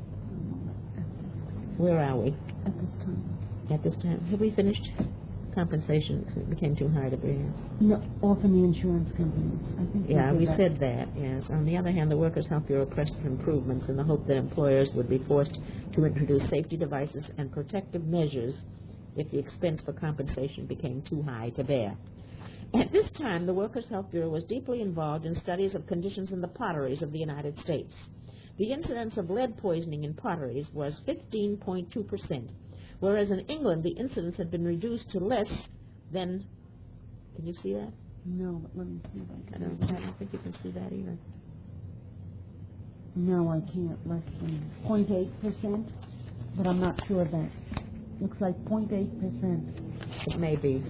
Speaker 1: where are we?
Speaker 3: At this time.
Speaker 1: At this time. Have we finished compensation? It became too hard to bear.
Speaker 3: No, often the insurance companies. I think
Speaker 1: Yeah, we
Speaker 3: that.
Speaker 1: said that, yes. On the other hand, the Workers' Health Bureau pressed for improvements in the hope that employers would be forced to introduce safety devices and protective measures if the expense for compensation became too high to bear. At this time, the Workers' Health Bureau was deeply involved in studies of conditions in the potteries of the United States. The incidence of lead poisoning in potteries was fifteen point two percent, whereas in England the incidence had been reduced to less than, can you see that?
Speaker 3: No, but let me see if I
Speaker 1: I
Speaker 3: can.
Speaker 1: don't, I don't think you can see that either.
Speaker 3: No, I can't. Less than zero point eight percent, but I'm not sure of that. Looks like zero point eight percent.
Speaker 1: It may be.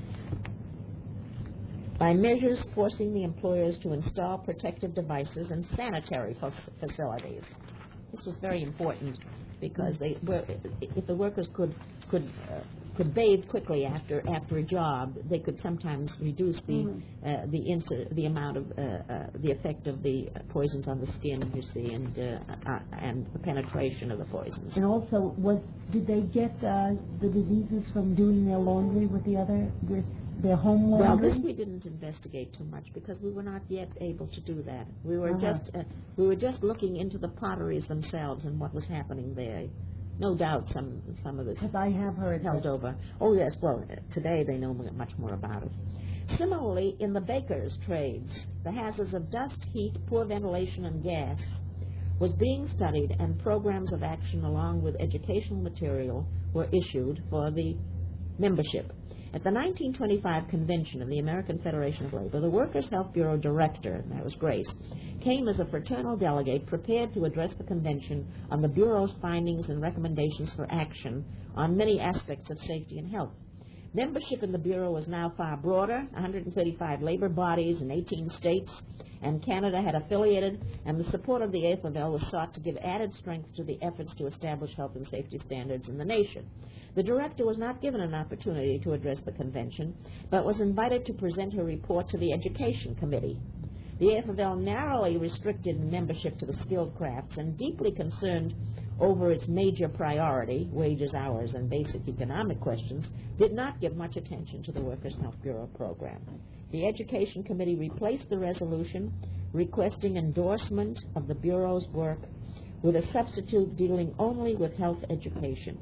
Speaker 1: By measures forcing the employers to install protective devices in sanitary fac- facilities. This was very important because they were, if the workers could could uh, could bathe quickly after after a job, they could sometimes reduce the
Speaker 3: Mm.
Speaker 1: uh, the insert, the amount of uh, uh, the effect of the poisons on the skin, you see, and uh, uh, and the penetration of the poisons.
Speaker 3: And also, was did they get uh, the diseases from doing their laundry with the other, with their home
Speaker 1: Well,
Speaker 3: laundry?
Speaker 1: this we didn't investigate too much because we were not yet able to do that. We were
Speaker 3: Uh-huh.
Speaker 1: just uh, we were just looking into the potteries themselves and what was happening there. No doubt some some of this
Speaker 3: Because I have heard
Speaker 1: held
Speaker 3: that.
Speaker 1: over. Oh yes, well uh, today they know mu- much more about it. Similarly, in the bakers' trades, the hazards of dust, heat, poor ventilation, and gas was being studied, and programs of action along with educational material were issued for the membership. At the nineteen twenty-five convention of the American Federation of Labor, the Workers' Health Bureau director, and that was Grace, came as a fraternal delegate prepared to address the convention on the Bureau's findings and recommendations for action on many aspects of safety and health. Membership in the Bureau was now far broader, one hundred thirty-five labor bodies in eighteen states, and Canada had affiliated, and the support of the A F L was sought to give added strength to the efforts to establish health and safety standards in the nation. The director was not given an opportunity to address the convention, but was invited to present her report to the Education Committee. The A F L narrowly restricted membership to the skilled crafts and deeply concerned over its major priority, wages, hours, and basic economic questions, did not give much attention to the Workers' Health Bureau program. The Education Committee replaced the resolution requesting endorsement of the Bureau's work with a substitute dealing only with health education.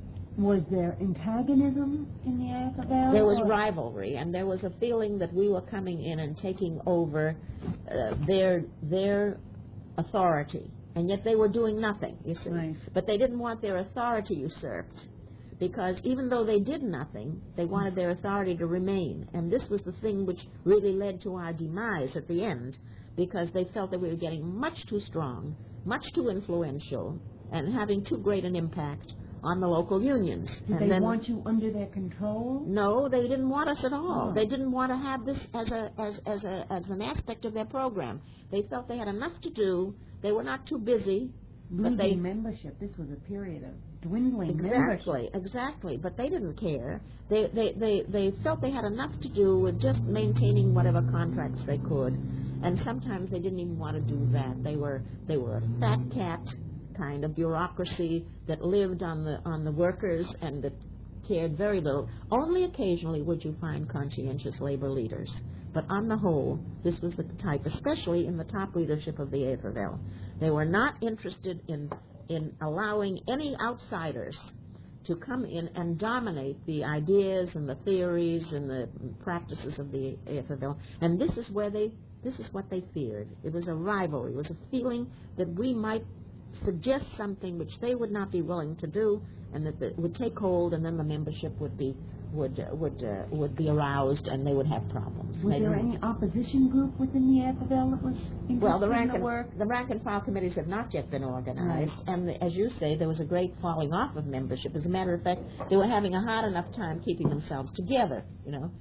Speaker 3: Was there antagonism in the A F L?
Speaker 1: There was
Speaker 3: or-
Speaker 1: rivalry, and there was a feeling that we were coming in and taking over uh, their their authority, and yet they were doing nothing, you see.
Speaker 3: Right.
Speaker 1: But they didn't want their authority usurped, because even though they did nothing, they wanted their authority to remain. And this was the thing which really led to our demise at the end, because they felt that we were getting much too strong, much too influential, and having too great an impact on the local unions.
Speaker 3: Did
Speaker 1: and
Speaker 3: they
Speaker 1: then,
Speaker 3: want you under their control?
Speaker 1: No, they didn't want us at all.
Speaker 3: Oh.
Speaker 1: They didn't want to have this as a as as a as an aspect of their program. They felt they had enough to do. They were not too busy.
Speaker 3: Losing
Speaker 1: But they
Speaker 3: membership. This was a period of dwindling membership.
Speaker 1: exactly exactly. But they didn't care. They they they they felt they had enough to do with just maintaining whatever contracts they could, and sometimes they didn't even want to do that. They were they were a fat cat kind of bureaucracy that lived on the on the workers and that cared very little. Only occasionally would you find conscientious labor leaders, but on the whole, this was the type, especially in the top leadership of the A F L. They were not interested in in allowing any outsiders to come in and dominate the ideas and the theories and the practices of the A F L. And this is where they this is what they feared. It was a rivalry. It was a feeling that we might suggest something which they would not be willing to do, and that it would take hold, and then the membership would be would uh, would uh, would be aroused, and they would have problems.
Speaker 3: Was
Speaker 1: They
Speaker 3: there
Speaker 1: didn't-
Speaker 3: any opposition group within the A F L that was interested
Speaker 1: Well, the rank
Speaker 3: in the
Speaker 1: and
Speaker 3: work?
Speaker 1: the rank and file committees have not yet been organized, and the, as you say, there was a great falling off of membership. As a matter of fact, they were having a hard enough time keeping themselves together. You know.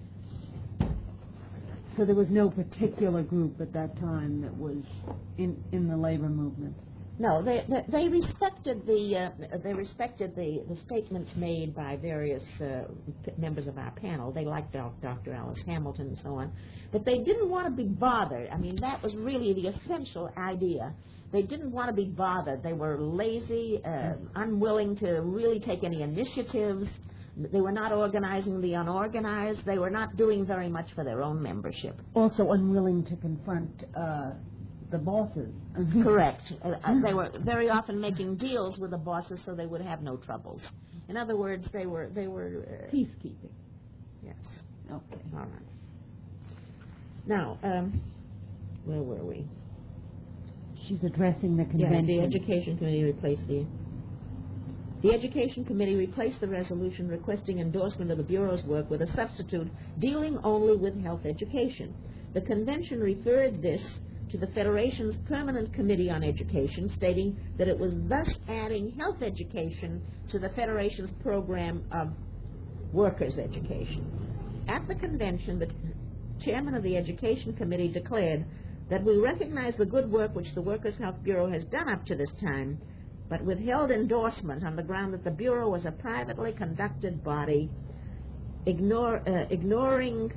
Speaker 3: So there was no particular group at that time that was in in the labor movement.
Speaker 1: No, they, they, they respected the uh, they respected the, the statements made by various uh, p- members of our panel. They liked Doctor Alice Hamilton and so on, but they didn't want to be bothered. I mean, that was really the essential idea. They didn't want to be bothered. They were lazy, uh, unwilling to really take any initiatives. They were not organizing the unorganized. They were not doing very much for their own membership.
Speaker 3: Also unwilling to confront uh, the bosses.
Speaker 1: Correct. Uh, they were very often making deals with the bosses so they would have no troubles. In other words, they were they were uh,
Speaker 3: peacekeeping.
Speaker 1: Yes.
Speaker 3: Okay.
Speaker 1: All right. Now, um, where were we?
Speaker 3: She's addressing the convention.
Speaker 1: Yeah, the Education Committee replaced the. The Education Committee replaced the resolution requesting endorsement of the Bureau's work with a substitute dealing only with health education. The convention referred this to the Federation's Permanent Committee on Education, stating that it was thus adding health education to the Federation's program of workers' education. At the convention, the chairman of the Education Committee declared that we recognize the good work which the Workers' Health Bureau has done up to this time, but withheld endorsement on the ground that the Bureau was a privately conducted body, ignore, uh, ignoring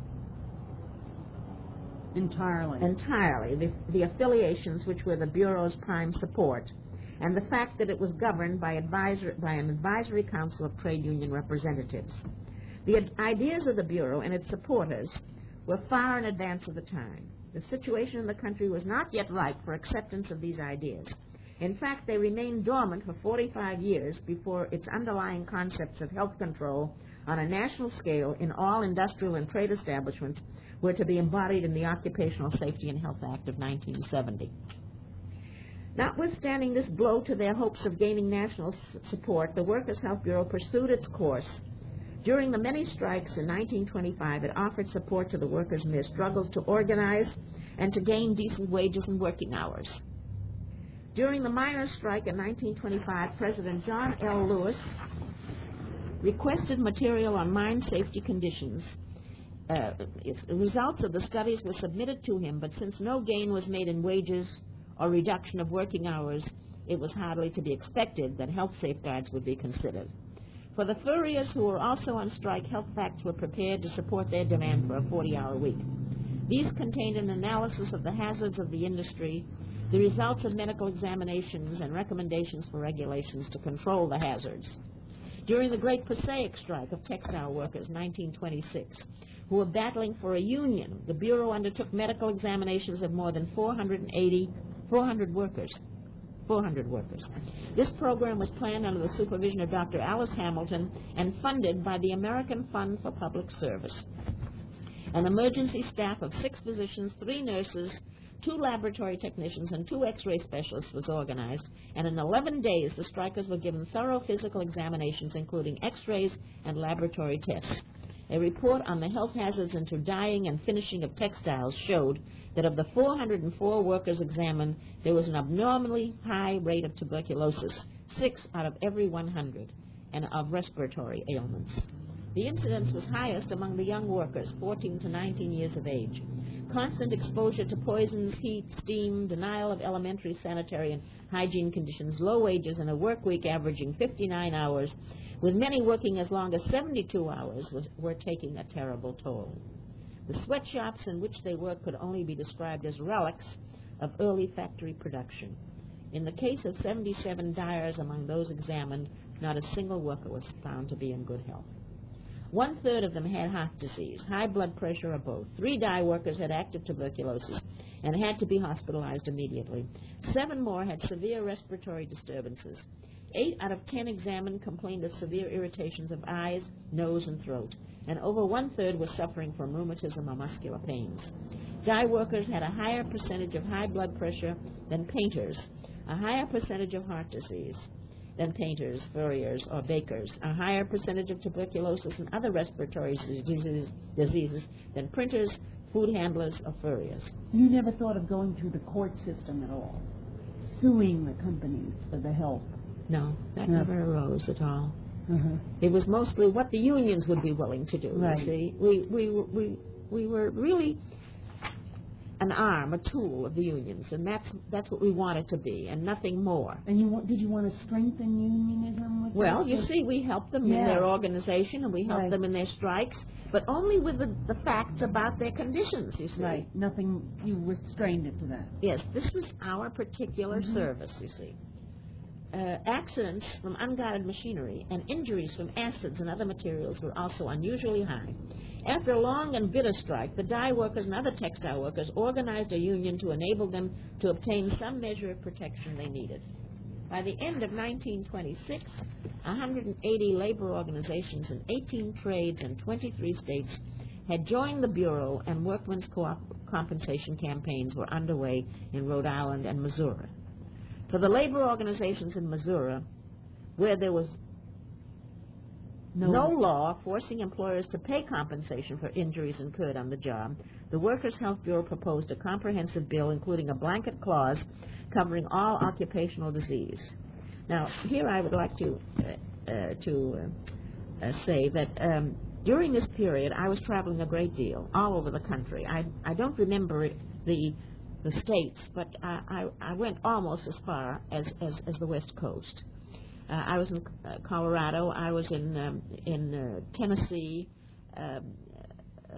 Speaker 3: entirely
Speaker 1: entirely the, the affiliations which were the Bureau's prime support, and the fact that it was governed by, advisor, by an advisory council of trade union representatives. The ad- ideas of the Bureau and its supporters were far in advance of the time. The situation in the country was not yet ripe for acceptance of these ideas. In fact, they remained dormant for forty-five years before its underlying concepts of health control on a national scale in all industrial and trade establishments were to be embodied in the Occupational Safety and Health Act of nineteen seventy. Notwithstanding this blow to their hopes of gaining national s- support, the Workers' Health Bureau pursued its course. During the many strikes in nineteen twenty-five, it offered support to the workers in their struggles to organize and to gain decent wages and working hours. During the miners' strike in nineteen twenty-five, President John L. Lewis requested material on mine safety conditions. Uh, the results of the studies were submitted to him, but since no gain was made in wages or reduction of working hours, it was hardly to be expected that health safeguards would be considered. For the furriers who were also on strike, health facts were prepared to support their demand for a forty-hour week. These contained an analysis of the hazards of the industry, the results of medical examinations, and recommendations for regulations to control the hazards. During the Great Passaic Strike of textile workers, nineteen twenty-six, who were battling for a union, the Bureau undertook medical examinations of more than four hundred eighty, four hundred workers. four hundred workers. This program was planned under the supervision of Doctor Alice Hamilton and funded by the American Fund for Public Service. An emergency staff of six physicians, three nurses, two laboratory technicians, and two X-ray specialists was organized, and in eleven days the strikers were given thorough physical examinations, including X-rays and laboratory tests. A report on the health hazards into dyeing and finishing of textiles showed that of the four hundred four workers examined, there was an abnormally high rate of tuberculosis, six out of every one hundred, and of respiratory ailments. The incidence was highest among the young workers, fourteen to nineteen years of age. Constant exposure to poisons, heat, steam, denial of elementary sanitary and hygiene conditions, low wages, and a work week averaging fifty-nine hours, with many working as long as seventy-two hours, was, were taking a terrible toll. The sweatshops in which they worked could only be described as relics of early factory production. In the case of seventy-seven dyers among those examined, not a single worker was found to be in good health. One-third of them had heart disease, high blood pressure, or both. Three dye workers had active tuberculosis and had to be hospitalized immediately. Seven more had severe respiratory disturbances. Eight out of ten examined complained of severe irritations of eyes, nose, and throat, and over one-third were suffering from rheumatism or muscular pains. Dye workers had a higher percentage of high blood pressure than painters, a higher percentage of heart disease than painters, furriers, or bakers, a higher percentage of tuberculosis and other respiratory diseases, diseases than printers, food handlers, or furriers.
Speaker 3: You never thought of going through the court system at all, suing the companies for the help?
Speaker 1: No, that
Speaker 3: No.
Speaker 1: never arose at all.
Speaker 3: Uh-huh.
Speaker 1: It was mostly what the unions would be willing to do.
Speaker 3: Right.
Speaker 1: You see, we we we we were really an arm, a tool of the unions, and that's that's what we want it to be, and nothing more.
Speaker 3: And you want, did you want to strengthen unionism? With
Speaker 1: Well,
Speaker 3: that?
Speaker 1: you see, we help them
Speaker 3: Yeah.
Speaker 1: in their organization, and we help
Speaker 3: Right.
Speaker 1: them in their strikes, but only with the, the facts about their conditions, you see.
Speaker 3: Right, nothing, you restrained it to that.
Speaker 1: Yes, this was our particular
Speaker 3: Mhm.
Speaker 1: service, you see. Uh, accidents from unguarded machinery and injuries from acids and other materials were also unusually high. After a long and bitter strike, the dye workers and other textile workers organized a union to enable them to obtain some measure of protection they needed. By the end of nineteen twenty-six, one hundred eighty labor organizations in eighteen trades and twenty-three states had joined the Bureau, and workmen's co-op compensation campaigns were underway in Rhode Island and Missouri. For the labor organizations in Missouri, where there was
Speaker 3: No,
Speaker 1: no law forcing employers to pay compensation for injuries incurred on the job, the Workers' Health Bureau proposed a comprehensive bill including a blanket clause covering all occupational disease. Now, here I would like to uh, uh, to uh, uh, say that um, during this period I was traveling a great deal all over the country. I I don't remember it, the the states, but I, I, I went almost as far as, as, as the West Coast. Uh, I was in uh, Colorado. I was in um, in uh, Tennessee. Um, uh,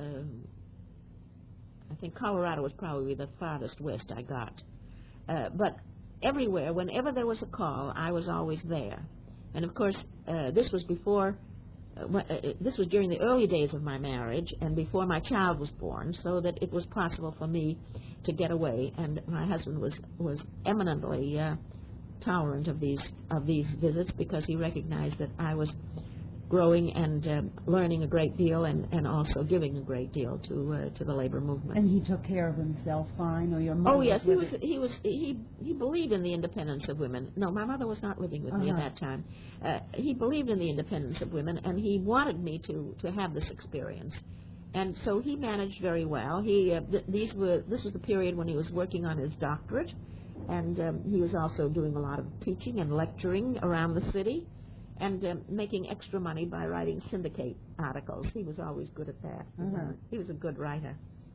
Speaker 1: I think Colorado was probably the farthest west I got. Uh, but everywhere, whenever there was a call, I was always there. And of course, uh, this was before. Uh, wh- uh, this was during the early days of my marriage and before my child was born, so that it was possible for me to get away. And my husband was was eminently Uh, tolerant of these of these visits, because he recognized that I was growing and uh, learning a great deal, and, and also giving a great deal to uh, to the labor movement.
Speaker 3: and he took care of himself fine, or your mother?
Speaker 1: Oh yes, he was
Speaker 3: with it?
Speaker 1: he was he he believed in the independence of women. No, my mother was not living with me at
Speaker 3: Uh-huh.
Speaker 1: that time. Uh, he believed in the independence of women, and he wanted me to to have this experience. And so he managed very well. He uh, th- these were this was the period when he was working on his doctorate, and um, he was also doing a lot of teaching and lecturing around the city, and um, making extra money by writing syndicate articles. He was always good at that.
Speaker 3: Uh-huh.
Speaker 1: He was a good writer.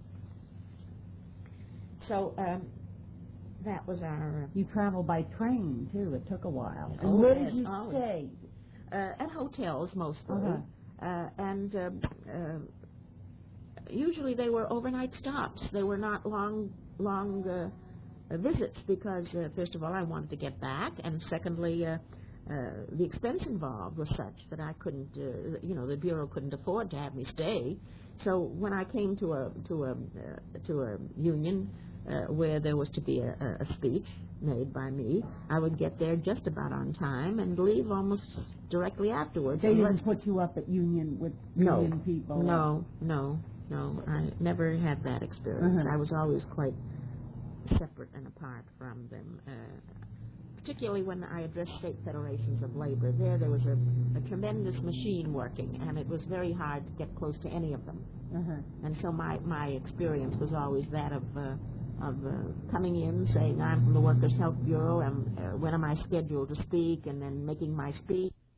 Speaker 1: So um, that was our...
Speaker 3: You traveled by train, too. It took a while. And
Speaker 1: Oh,
Speaker 3: where
Speaker 1: yes,
Speaker 3: did you
Speaker 1: always.
Speaker 3: stay?
Speaker 1: Uh, at hotels, mostly.
Speaker 3: Uh-huh.
Speaker 1: Uh, and um, uh, usually they were overnight stops. They were not long, long uh, uh, visits, because, uh, first of all, I wanted to get back, and secondly, uh, uh, the expense involved was such that I couldn't, uh, you know, the Bureau couldn't afford to have me stay. So when I came to a to a uh, to a union uh, where there was to be a, a speech made by me, I would get there just about on time and leave almost directly afterwards.
Speaker 3: They
Speaker 1: unless-
Speaker 3: didn't put you up at union with
Speaker 1: no,
Speaker 3: union people?
Speaker 1: No, no, no. I never had that experience.
Speaker 3: Uh-huh.
Speaker 1: I was always quite separate and apart from them. Uh, particularly when I addressed state federations of labor. There, there was a, a tremendous machine working, and it was very hard to get close to any of them.
Speaker 3: Uh-huh.
Speaker 1: And so my, my experience was always that of uh, of uh, coming in, saying I'm from the Workers' Health Bureau, and uh, when am I scheduled to speak, and then making my speech.